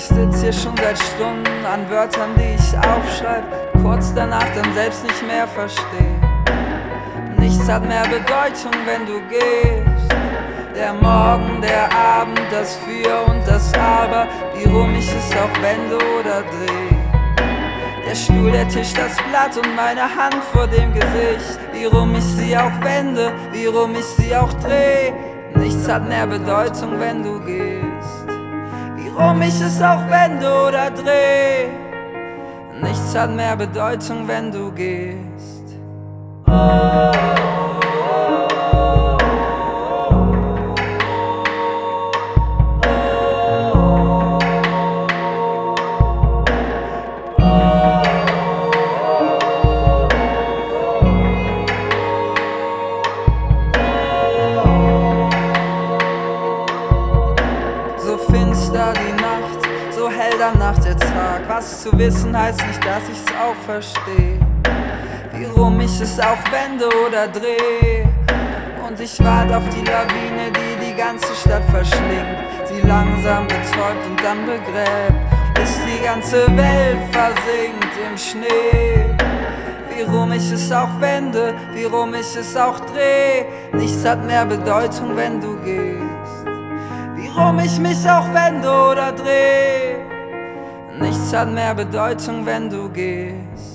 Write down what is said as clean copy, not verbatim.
sitz hier schon seit Stunden an Wörtern, die ich aufschreib, kurz danach dann selbst nicht mehr versteh. Nichts hat mehr Bedeutung, wenn du gehst. Der Morgen, der Abend, das Für und das Aber, wie rum ich es auch wende oder dreh. Der Stuhl, der Tisch, das Blatt und meine Hand vor dem Gesicht, wie rum ich sie auch wende, wie rum ich sie auch dreh. Nichts hat mehr Bedeutung, wenn du gehst. Wie rum ich es auch wende oder dreh. Nichts hat mehr Bedeutung, wenn du gehst. So finster die Nacht, so hell danach der Tag. Was zu wissen heißt nicht, dass ich's auch versteh. Wie rum ich es auch wende oder dreh. Und ich wart auf die Lawine, die die ganze Stadt verschlingt, sie langsam betäubt und dann begräbt, bis die ganze Welt versinkt im Schnee. Wie rum ich es auch wende, wie rum ich es auch dreh. Nichts hat mehr Bedeutung, wenn du gehst. Wie rum ich mich auch wende oder dreh. Nichts hat mehr Bedeutung, wenn du gehst.